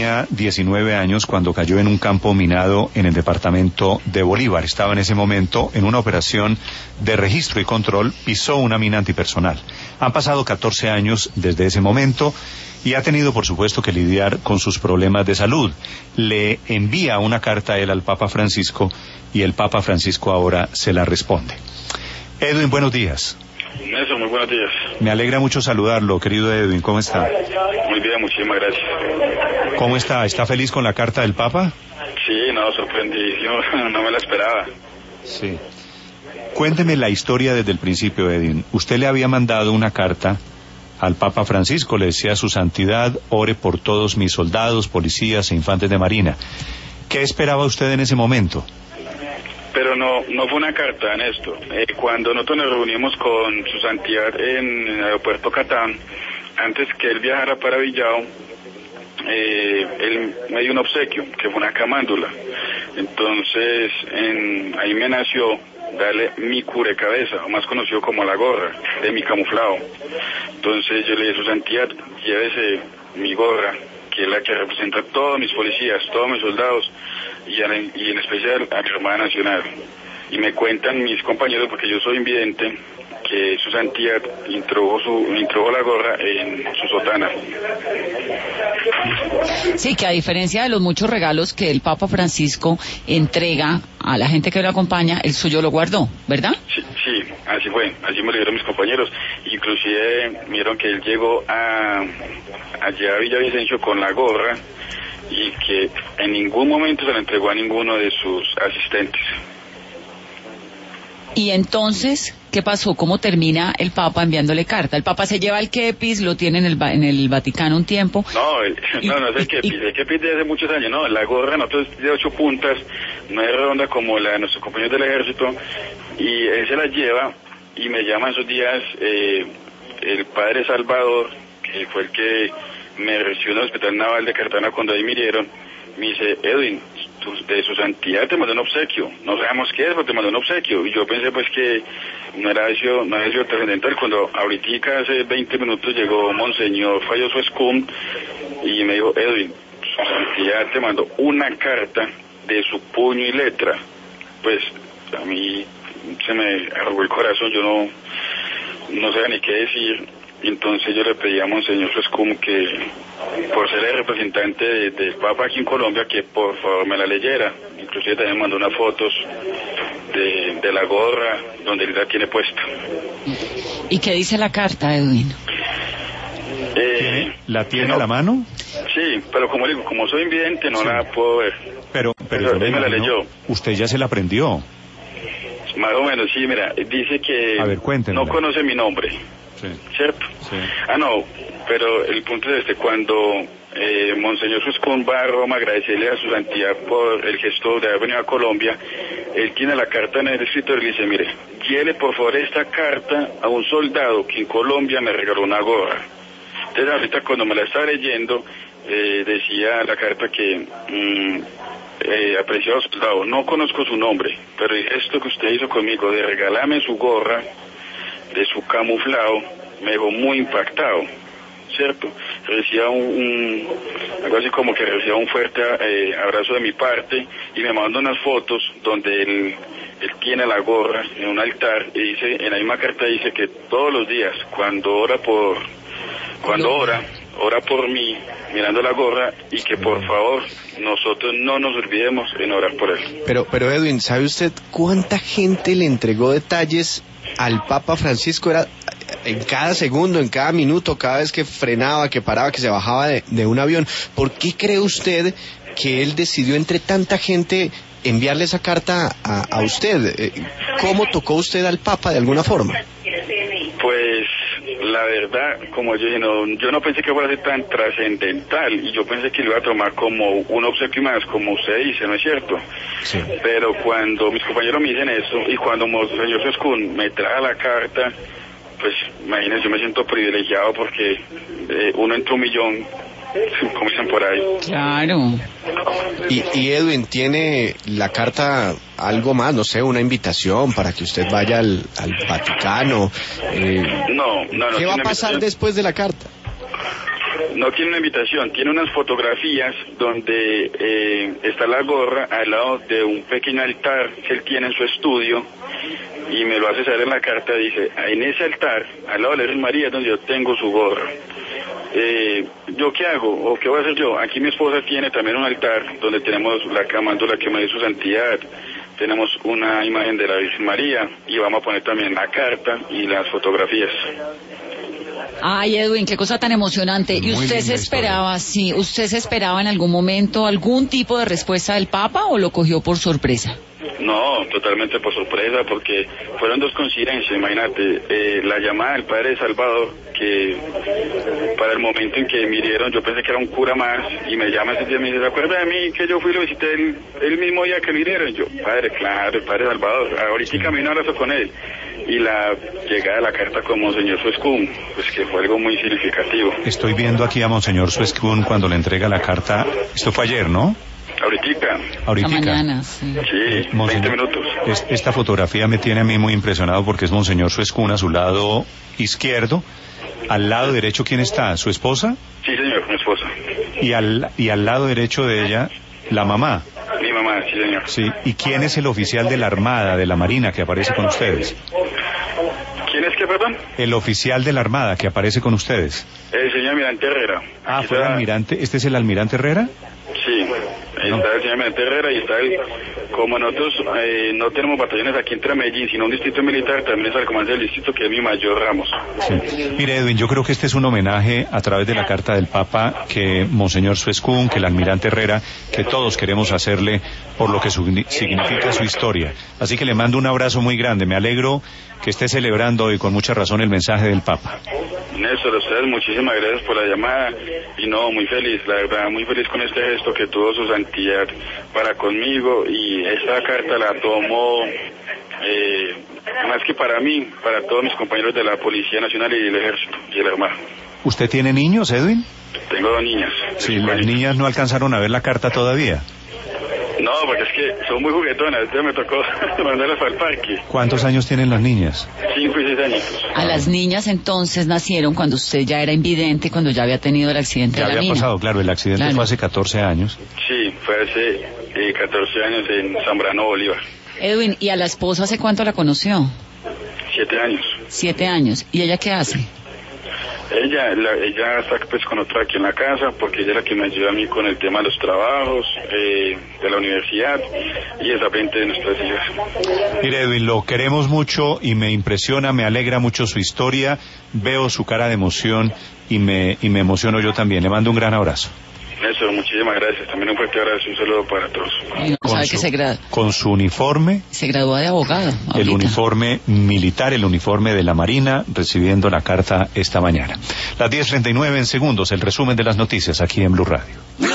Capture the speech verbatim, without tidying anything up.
tenía diecinueve años cuando cayó en un campo minado en el departamento de Bolívar. Estaba en ese momento en una operación de registro y control, pisó una mina antipersonal. Han pasado catorce años desde ese momento y ha tenido, por supuesto, que lidiar con sus problemas de salud. Le envía una carta a él al Papa Francisco y el Papa Francisco ahora se la responde. Edwin, buenos días. Nelson, muy buenos días. Me alegra mucho saludarlo, querido Edwin. ¿Cómo está? Muy bien, muchísimas gracias. ¿Cómo está? ¿Está feliz con la carta del Papa? Sí, no, sorprendidísimo. No me la esperaba. Sí. Cuénteme la historia desde el principio, Edwin. Usted le había mandado una carta al Papa Francisco, le decía: su santidad, ore por todos mis soldados, policías e infantes de marina. ¿Qué esperaba usted en ese momento? Pero no no fue una carta en esto. Eh, cuando nosotros nos reunimos con su santidad en el aeropuerto Catán, antes que él viajara para Villao, eh, él me dio un obsequio, que fue una camándula. Entonces, en, ahí me nació darle mi cubrecabeza, o más conocido como la gorra, de mi camuflado. Entonces yo le dije: su santidad, llévese mi gorra, que es la que representa a todos mis policías, todos mis soldados, y en, y en especial a mi Armada Nacional. Y me cuentan mis compañeros, porque yo soy invidente, que su santidad introdujo, su, introdujo la gorra en su sotana. Sí, que a diferencia de los muchos regalos que el Papa Francisco entrega a la gente que lo acompaña, el suyo lo guardó, ¿verdad? Sí, sí, así fue, así me lo dieron mis compañeros. Inclusive vieron que él llegó a allá a Villavicencio con la gorra y que en ningún momento se la entregó a ninguno de sus asistentes. Y entonces, ¿qué pasó? ¿Cómo termina el Papa enviándole carta? El Papa se lleva el kepis, lo tiene en el, en el Vaticano un tiempo. No, el, y, no, no es el kepis, y, el kepis de hace muchos años, no, la gorra nosotros es de ocho puntas, no es redonda como la de nuestros compañeros del ejército, y él se la lleva y me llama esos días eh, el padre Salvador, que fue el que me recibió en el Hospital Naval de Cartagena cuando ahí mirieron. Me dice: Edwin, de su santidad te mandó un obsequio, no sabemos qué es, pero te mandó un obsequio. Y yo pensé pues que no era eso, no era eso trascendental, cuando ahorita hace veinte minutos llegó Monseñor Falloso Escum y me dijo: Edwin, su santidad te mandó una carta de su puño y letra. Pues a mí se me arrugó el corazón, yo no, no sabía ni qué decir. Entonces yo le pedí a Monseñor Escum que, por ser el representante del de Papa aquí en Colombia, que por favor me la leyera. Inclusive también mandó unas fotos de, de la gorra donde él la tiene puesta. ¿Y qué dice la carta, Edwin? Eh, ¿La tiene no, a la mano? Sí, pero como digo, como soy invidente no sí. la puedo ver. Pero, pero, pero él me la leyó. Usted ya se la aprendió. Más o menos, sí, mira, dice que a ver, no conoce mi nombre. Sí. ¿Cierto? Sí. Ah, no, pero el punto es este: cuando eh, Monseñor Suscún va a Roma a agradecerle a su santidad por el gesto de haber venido a Colombia, él tiene la carta en el escritorio y le dice: mire, llévele por favor esta carta a un soldado que en Colombia me regaló una gorra. Entonces ahorita cuando me la estaba leyendo, eh, decía la carta que mmm, eh, apreciado soldado, no conozco su nombre, pero el gesto que usted hizo conmigo de regalarme su gorra, de su camuflado, me dejó muy impactado, ¿cierto? Recibía un, un algo así como que recibía un fuerte eh, abrazo de mi parte y me mandó unas fotos donde él, él tiene la gorra en un altar y dice, en la misma carta dice que todos los días, cuando ora por, cuando ora, ora por mí, mirando la gorra, y que por favor nosotros no nos olvidemos en orar por él. Pero, pero Edwin, ¿sabe usted cuánta gente le entregó detalles al Papa Francisco? Era en cada segundo, en cada minuto, cada vez que frenaba, que paraba, que se bajaba de, de un avión. ¿Por qué cree usted que él decidió entre tanta gente enviarle esa carta a, a usted? ¿Cómo tocó usted al Papa de alguna forma? Pues la verdad, como yo dije, no, yo no pensé que fuera a ser tan trascendental, y yo pensé que lo iba a tomar como un obsequio más, como usted dice, ¿no es cierto? Sí. Pero cuando mis compañeros me dicen eso, y cuando Monseñor Suscún me trae la carta, pues imagínense, yo me siento privilegiado porque eh, uno entre un millón, como dicen por ahí. Claro. Y, y Edwin, ¿tiene la carta algo más? No sé, una invitación para que usted vaya al, al Vaticano. Eh, no, no, no. ¿Qué va a pasar después de la carta? No tiene una invitación, tiene unas fotografías donde eh, está la gorra al lado de un pequeño altar que él tiene en su estudio, y me lo hace saber en la carta. Dice, en ese altar, al lado de la Virgen María, es donde yo tengo su gorra. Eh, ¿Yo qué hago? ¿O qué voy a hacer yo? Aquí mi esposa tiene también un altar donde tenemos la camándula que me dio su santidad, tenemos una imagen de la Virgen María, y vamos a poner también la carta y las fotografías. Ay, Edwin, qué cosa tan emocionante. ¿Y Muy usted se linda esperaba, sí, usted se esperaba en algún momento algún tipo de respuesta del Papa o lo cogió por sorpresa? No, totalmente por sorpresa, porque fueron dos coincidencias. Imagínate, eh, la llamada del padre de Salvador, que para el momento en que me hirieron, yo pensé que era un cura más, y me llama ese día y me dice, ¿se acuerda de mí que yo fui y lo visité el, el mismo día que me hirieron? Yo, padre, claro, el padre Salvador, ahorita camino abrazo con él. Y la llegada de la carta con Monseñor Suescún, pues que fue algo muy significativo. Estoy viendo aquí a Monseñor Suescún cuando le entrega la carta. Esto fue ayer, ¿no? Ahoritica. Ahoritica. Esta mañana, sí. Sí, Eh, Monseñor, veinte minutos. es- esta fotografía me tiene a mí muy impresionado porque es Monseñor Suescún a su lado izquierdo. Al lado derecho, ¿quién está? ¿Su esposa? Sí, señor, mi esposa. Y al, y al lado derecho de ella, la mamá. Mi mamá, sí, señor. Sí. ¿Y quién es el oficial de la Armada, de la Marina, que aparece con ustedes? ¿Quién es que, perdón? El oficial de la Armada que aparece con ustedes. El señor Almirante Herrera. Ah, Aquí fue el está- almirante. ¿Este es el almirante Herrera? Sí, ahí No. está el señor Almirante Herrera, y está el... Como nosotros eh, no tenemos batallones aquí entre Medellín, sino un distrito militar, también está el comandante del distrito, que es mi mayor Ramos. Sí. Mire, Edwin, yo creo que este es un homenaje a través de la carta del Papa que Monseñor Suescún, que el almirante Herrera, que todos queremos hacerle por lo que su- significa su historia. Así que le mando un abrazo muy grande. Me alegro que esté celebrando hoy con mucha razón el mensaje del Papa. Néstor, a ustedes muchísimas gracias por la llamada, y no, muy feliz, la verdad, muy feliz con este gesto que tuvo su santidad para conmigo, y esta carta la tomo eh, más que para mí, para todos mis compañeros de la Policía Nacional y del Ejército y el Armada. ¿Usted tiene niños, Edwin? Tengo dos niñas. Sí, las niñas no alcanzaron a ver la carta todavía. No, porque es que son muy juguetonas, entonces me tocó mandarlas al parque. ¿Cuántos años tienen las niñas? Cinco y seis añitos. A las niñas entonces nacieron cuando usted ya era invidente, cuando ya había tenido el accidente Ya de la había mina. pasado, claro, el accidente Claro. fue hace catorce años. Sí, fue hace eh, catorce años en Zambrano, Bolívar. Edwin, ¿y a la esposa hace cuánto la conoció? Siete años. Siete años. ¿Y ella qué hace? Ella la, ella está pues con otra aquí en la casa, porque ella es la que me ayuda a mí con el tema de los trabajos, eh, de la universidad, y es la frente de nuestras hijas. Mire, Edwin, lo queremos mucho y me impresiona, me alegra mucho su historia. Veo su cara de emoción y me, y me emociono yo también. Le mando un gran abrazo. Eso, muchísimas gracias. También un fuerte abrazo y un saludo para todos. Y no Con sabe su- que se, gra- Con su uniforme, se graduó de abogado. el ahorita. uniforme militar, el uniforme de la Marina, recibiendo la carta esta mañana. Las diez treinta y nueve en segundos, el resumen de las noticias aquí en Blue Radio.